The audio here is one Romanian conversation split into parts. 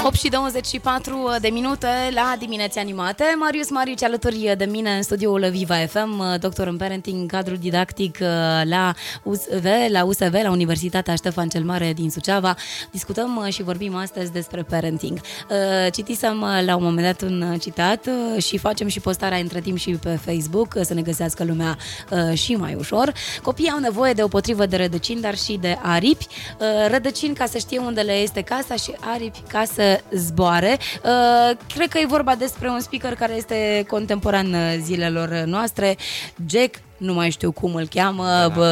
8:24 la Dimineți Animate. Marius Marici alături de mine în studioul Viva FM, doctor în parenting, cadru didactic la USV, la Universitatea Ștefan cel Mare din Suceava. Discutăm și vorbim astăzi despre parenting. Citisem la un moment dat un citat și facem și postarea între timp și pe Facebook, să ne găsească lumea și mai ușor. Copiii au nevoie de o potrivă de rădăcini, dar și de aripi. Rădăcini ca să știe unde le este casa și aripi ca să zboare. Cred că e vorba despre un speaker care este contemporan zilelor noastre, Jack, nu mai știu cum îl cheamă,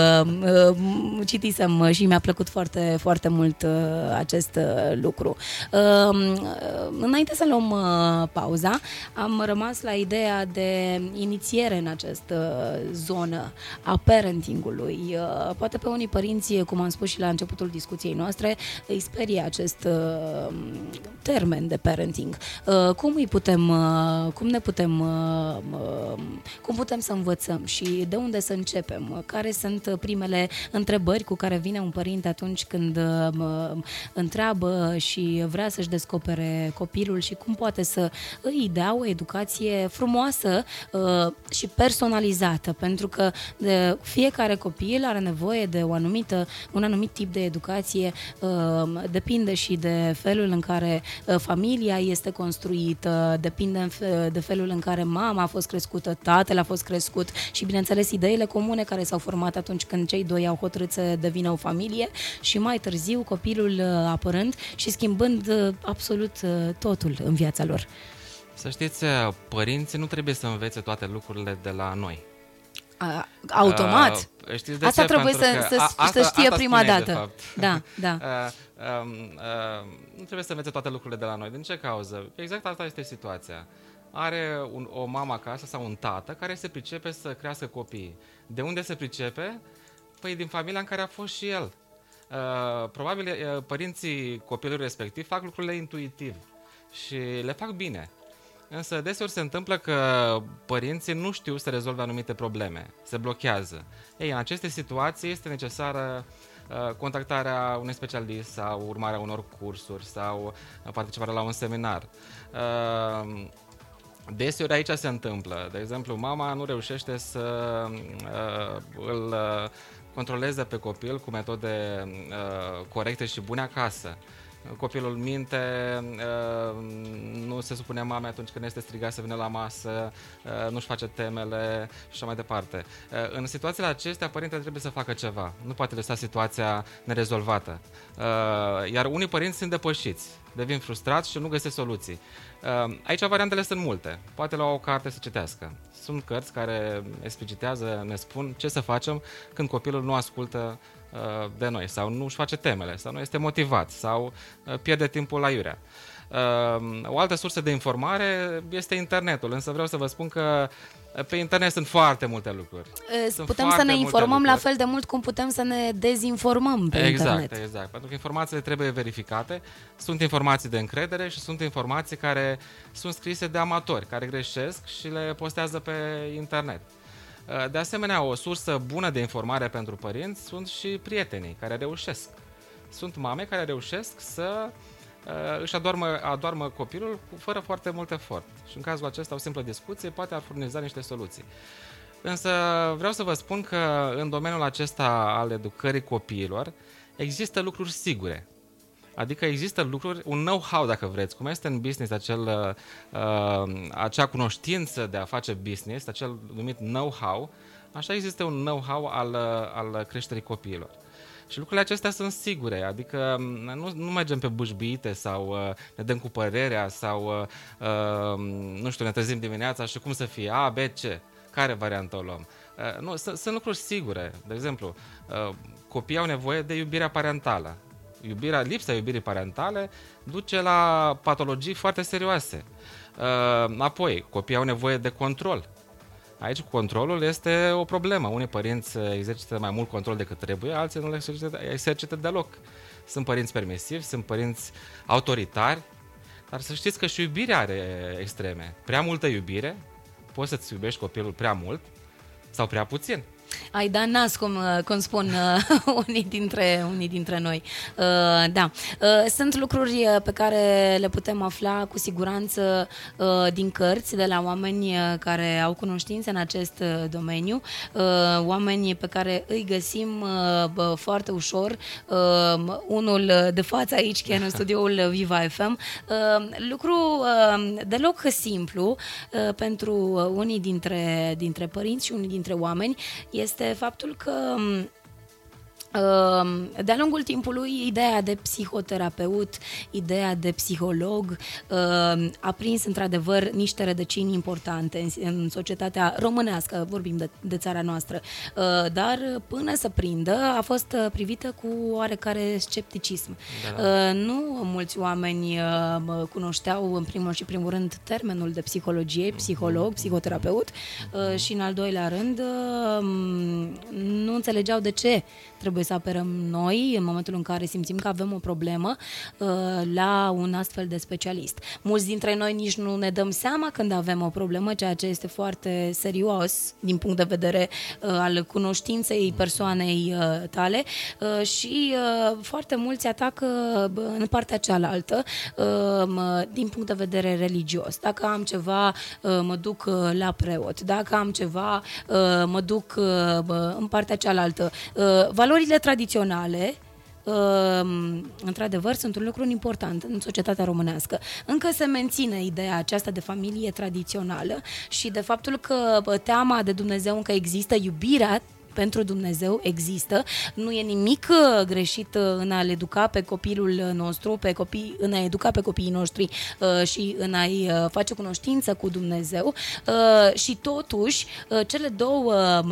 citisem și mi-a plăcut foarte, foarte mult acest lucru. Înainte să luăm pauza, am rămas la ideea de inițiere în această zonă a parentingului. Poate pe unii părinți, cum am spus și la începutul discuției noastre, îi sperie acest termen de parenting. Cum putem să învățăm și de unde să începem? Care sunt primele întrebări cu care vine un părinte atunci când întreabă și vrea să-și descopere copilul și cum poate să îi dea o educație frumoasă și personalizată? Pentru că fiecare copil are nevoie de un anumit tip de educație, depinde și de felul în care familia este construită, depinde de felul în care mama a fost crescută, tatăl a fost crescut și, bineînțeles, ideile comune care s-au format atunci când cei doi au hotărât să devină o familie și mai târziu copilul apărând și schimbând absolut totul în viața lor. Să știți, părinții nu trebuie să învețe toate lucrurile de la noi. Automat? Știți de asta ce? Trebuie să știe prima dată. Da. Nu trebuie să învețe toate lucrurile de la noi. Din ce cauză? Exact asta este situația. Are o mamă acasă sau un tată care se pricepe să crească copiii. De unde se pricepe? Păi din familia în care a fost și el. Probabil părinții copilului respectiv fac lucrurile intuitiv și le fac bine. Însă deseori se întâmplă că părinții nu știu să rezolve anumite probleme, se blochează. Ei, în aceste situații este necesară contactarea unui specialist sau urmarea unor cursuri sau participarea la un seminar. Deseori aici se întâmplă. De exemplu, mama nu reușește să îl controleze pe copil cu metode corecte și bune acasă. Copilul minte, nu se supune mamei atunci când este strigat să vină la masă, nu-și face temele și așa mai departe. În situațiile acestea, părintele trebuie să facă ceva. Nu poate lăsa situația nerezolvată. Iar unii părinți sunt depășiți, devin frustrați și nu găsesc soluții. Aici variantele sunt multe. Poate lua o carte să citească. Sunt cărți care explicitează, ne spun ce să facem când copilul nu ascultă de noi sau nu își face temele sau nu este motivat sau pierde timpul la iurea. O altă sursă de informare este internetul, însă vreau să vă spun că pe internet sunt foarte multe lucruri. Putem să ne informăm la fel de mult cum putem să ne dezinformăm pe internet. Exact, pentru că informațiile trebuie verificate, sunt informații de încredere și sunt informații care sunt scrise de amatori, care greșesc și le postează pe internet. De asemenea, o sursă bună de informare pentru părinți sunt și prietenii care reușesc. Sunt mame care reușesc să își adoarmă copilul fără foarte mult efort. Și în cazul acesta o simplă discuție poate ar furniza niște soluții. Însă vreau să vă spun că în domeniul acesta al educării copiilor există lucruri sigure. Adică există lucruri, un know-how dacă vreți, cum este în business acea cunoștință de a face business, acel numit know-how, așa există un know-how al creșterii copiilor. Și lucrurile acestea sunt sigure, adică nu mergem pe bâșbiite sau ne dăm cu părerea sau, nu știu, ne trezim dimineața și cum să fie, A, B, C, care variantă o luăm. Nu, sunt lucruri sigure. De exemplu, copiii au nevoie de iubirea parentală. Lipsa iubirii parentale duce la patologii foarte serioase. Apoi, copiii au nevoie de control. Aici controlul este o problemă. Unii părinți exercită mai mult control decât trebuie, alții nu le exercită deloc. Sunt părinți permisivi, sunt părinți autoritari, dar să știți că și iubirea are extreme. Prea multă iubire, poți să-ți iubești copilul prea mult sau prea puțin. Ai dat nas, cum spun unii dintre noi. Da. Sunt lucruri pe care le putem afla cu siguranță din cărți, de la oameni care au cunoștințe în acest domeniu, oameni pe care îi găsim foarte ușor. Unul de față aici, chiar în studioul Viva FM. Lucru deloc simplu pentru unii dintre părinți și unii dintre oameni este faptul că de-a lungul timpului, ideea de psihoterapeut, ideea de psiholog a prins într-adevăr niște rădăcini importante în societatea românească, vorbim de țara noastră, dar până să prindă a fost privită cu oarecare scepticism. Da. Nu mulți oameni cunoșteau în primul și primul rând termenul de psihologie, psiholog, psihoterapeut și în al doilea rând nu înțelegeau de ce trebuie să apelăm noi, în momentul în care simțim că avem o problemă, la un astfel de specialist. Mulți dintre noi nici nu ne dăm seama când avem o problemă, ceea ce este foarte serios din punct de vedere al cunoștinței persoanei tale și foarte mulți atacă în partea cealaltă din punct de vedere religios. Dacă am ceva, mă duc la preot. Dacă am ceva, mă duc în partea cealaltă. Valorile tradiționale, într-adevăr, sunt un lucru important în societatea românească. Încă se menține ideea aceasta de familie tradițională și de faptul că teama de Dumnezeu încă există, iubirea pentru Dumnezeu există. Nu e nimic greșit în a-l educa pe copilul nostru, în a educa pe copiii noștri și în a-i face cunoștință cu Dumnezeu. Și totuși, cele două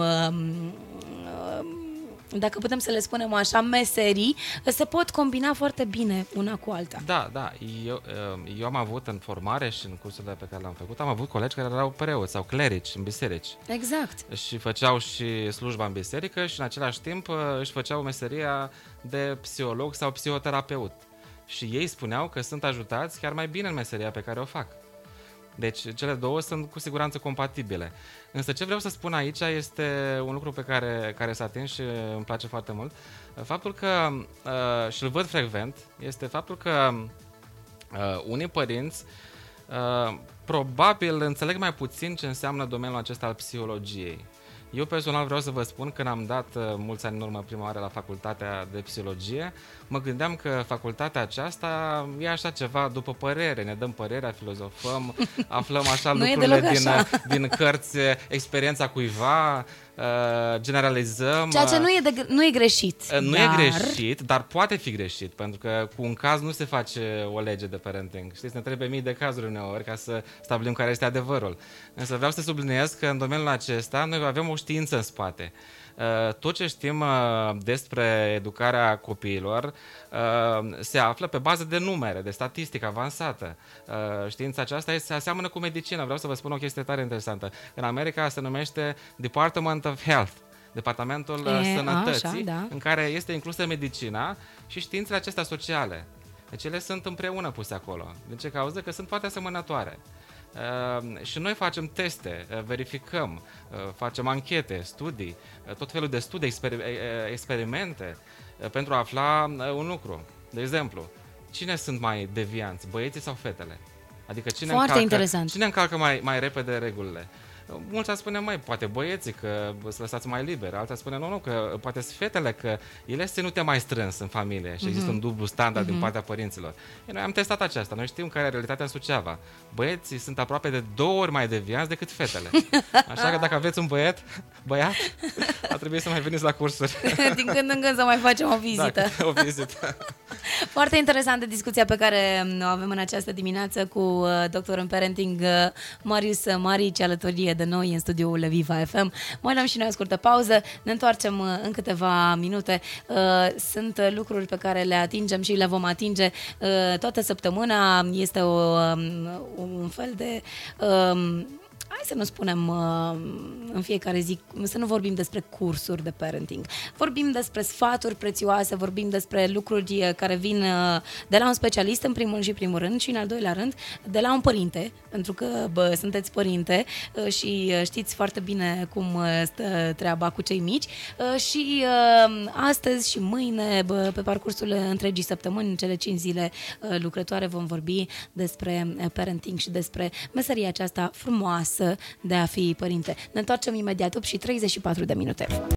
dacă putem să le spunem așa, meserii, se pot combina foarte bine una cu alta. Da. Eu am avut în formare și în cursurile pe care le-am făcut, am avut colegi care erau preoți sau clerici în biserici. Exact. Și făceau și slujba în biserică și în același timp își făceau meseria de psiholog sau psihoterapeut. Și ei spuneau că sunt ajutați chiar mai bine în meseria pe care o fac. Deci cele două sunt cu siguranță compatibile. Însă ce vreau să spun aici este un lucru pe care s-a atins și îmi place foarte mult. Faptul că, și îl văd frecvent, este faptul că unii părinți probabil înțeleg mai puțin ce înseamnă domeniul acesta al psihologiei. Eu personal vreau să vă spun, când am dat mulți ani în urmă prima oară la facultatea de psihologie, mă gândeam că facultatea aceasta e așa ceva după părere, ne dăm părerea, filozofăm, aflăm așa lucrurile din cărți, experiența cuiva, generalizăm. Ceea ce nu e greșit. Nu e greșit, dar poate fi greșit, pentru că cu un caz nu se face o lege de parenting. Știți, ne trebuie mii de cazuri uneori ca să stabilim care este adevărul. Însă vreau să subliniez că în domeniul acesta noi avem o știință în spate. Tot ce știm despre educarea copiilor se află pe bază de numere, de statistică avansată. Știința aceasta se aseamănă cu medicina. Vreau să vă spun o chestie tare interesantă. În America se numește Department of Health, Departamentul Sănătății, așa, da, în care este inclusă medicina și științele acestea sociale. Deci ele sunt împreună puse acolo. Din ce cauză? Că sunt foarte asemănătoare. Și noi facem teste, verificăm, facem anchete, studii, tot felul de studii, experimente pentru a afla un lucru. De exemplu, cine sunt mai devianți, băieții sau fetele? Adică cine încalcă mai repede regulile? Mulți ar spune, poate băieții că să lăsați mai liber, alții ar spune, nu, că poate sunt fetele, că ele se ținute mai strâns în familie și există un dublu standard din partea părinților. Noi am testat aceasta, noi știm care e realitatea în Suceava. Băieții sunt aproape de 2 ori mai devianți decât fetele. Așa că dacă aveți un băiat, ar trebui să mai veniți la cursuri. Din când în când să mai facem o vizită. Da, o vizită. Foarte interesantă discuția pe care o avem în această dimineață cu doctor în parenting Marius Marici, alături de noi în studioul Viva FM. Mai luăm și noi o scurtă pauză, ne întoarcem în câteva minute. Sunt lucruri pe care le atingem și le vom atinge toată săptămâna. Este un fel de hai să nu spunem în fiecare zi, să nu vorbim despre cursuri de parenting. Vorbim despre sfaturi prețioase, vorbim despre lucruri care vin de la un specialist în primul rând și în al doilea rând de la un părinte, pentru că sunteți părinte și știți foarte bine cum stă treaba cu cei mici și astăzi și mâine, pe parcursul întregii săptămâni, în cele 5 zile lucrătoare, vom vorbi despre parenting și despre meseria aceasta frumoasă de a fi părinte. Ne întoarcem imediat 8:34 de minute.